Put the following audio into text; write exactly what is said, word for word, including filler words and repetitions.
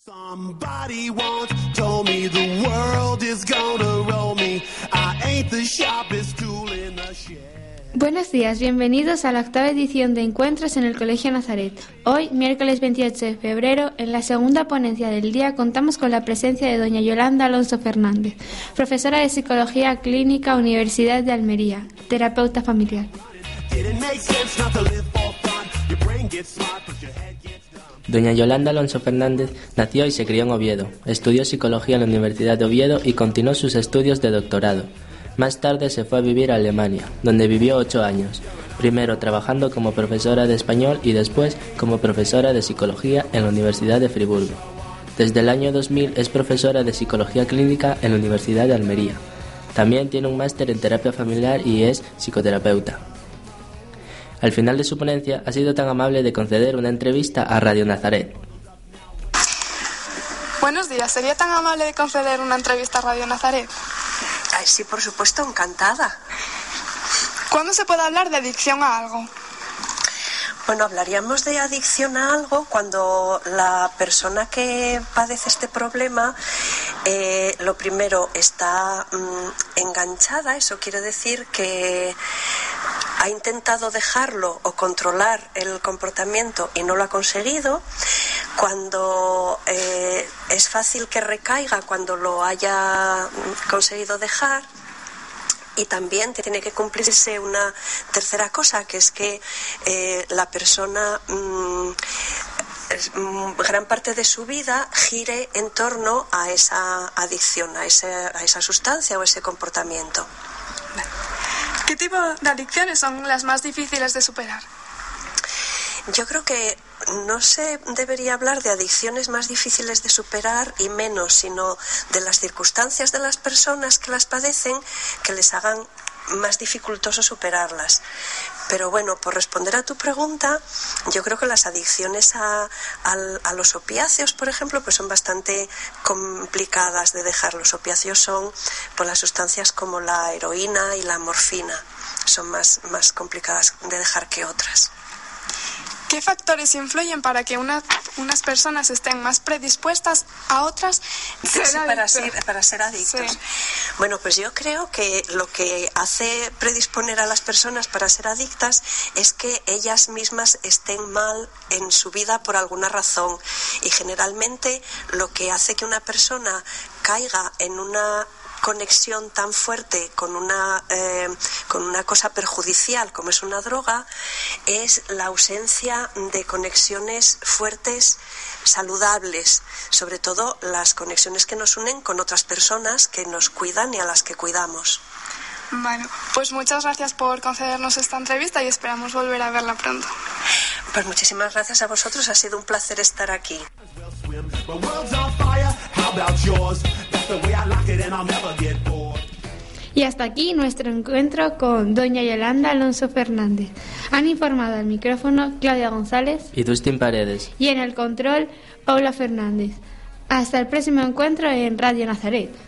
Somebody once told me the world is gonna roll me. I ain't the sharpest tool in the shed. Buenos días, bienvenidos a la octava edición de Encuentros en el Colegio Nazaret. Hoy, miércoles veintiocho de febrero, en la segunda ponencia del día contamos con la presencia de doña Yolanda Alonso Fernández, profesora de Psicología Clínica, Universidad de Almería, terapeuta familiar. Doña Yolanda Alonso Fernández nació y se crió en Oviedo. Estudió Psicología en la Universidad de Oviedo y continuó sus estudios de doctorado. Más tarde se fue a vivir a Alemania, donde vivió ocho años, primero trabajando como profesora de español y después como profesora de Psicología en la Universidad de Friburgo. Desde el año dos mil es profesora de Psicología Clínica en la Universidad de Almería. También tiene un máster en terapia familiar y es psicoterapeuta. Al final de su ponencia ha sido tan amable de conceder una entrevista a Radio Nazaret. Buenos días, ¿sería tan amable de conceder una entrevista a Radio Nazaret? Ay, sí, por supuesto, encantada. ¿Cuándo se puede hablar de adicción a algo? Bueno, hablaríamos de adicción a algo cuando la persona que padece este problema, eh, lo primero, está mmm, enganchada. Eso quiere decir que ha intentado dejarlo o controlar el comportamiento y no lo ha conseguido. Cuando eh, es fácil que recaiga cuando lo haya conseguido dejar. Y también tiene que cumplirse una tercera cosa, que es que eh, la persona, mmm, gran parte de su vida gire en torno a esa adicción, a, ese, a esa sustancia o ese comportamiento. ¿Qué tipo de adicciones son las más difíciles de superar? Yo creo que no se debería hablar de adicciones más difíciles de superar y menos, sino de las circunstancias de las personas que las padecen que les hagan más dificultoso superarlas. Pero bueno, por responder a tu pregunta, yo creo que las adicciones a, a, a los opiáceos, por ejemplo, pues son bastante complicadas de dejar. Los opiáceos son pues, las sustancias como la heroína y la morfina, son más, más complicadas de dejar que otras. ¿Qué factores influyen para que una, unas personas estén más predispuestas a otras sí, para, ser, para ser adictos? Sí. Bueno, pues yo creo que lo que hace predisponer a las personas para ser adictas es que ellas mismas estén mal en su vida por alguna razón. Y generalmente lo que hace que una persona caiga en una conexión tan fuerte con una eh, con una cosa perjudicial como es una droga es la ausencia de conexiones fuertes saludables, sobre todo las conexiones que nos unen con otras personas que nos cuidan y a las que cuidamos. Bueno, pues muchas gracias por concedernos esta entrevista y esperamos volver a verla pronto. Pues muchísimas gracias a vosotros, ha sido un placer estar aquí. Y hasta aquí nuestro encuentro con doña Yolanda Alonso Fernández. Han informado al micrófono Claudia González y Dustin Paredes. Y en el control, Paula Fernández. Hasta el próximo encuentro en Radio Nazaret.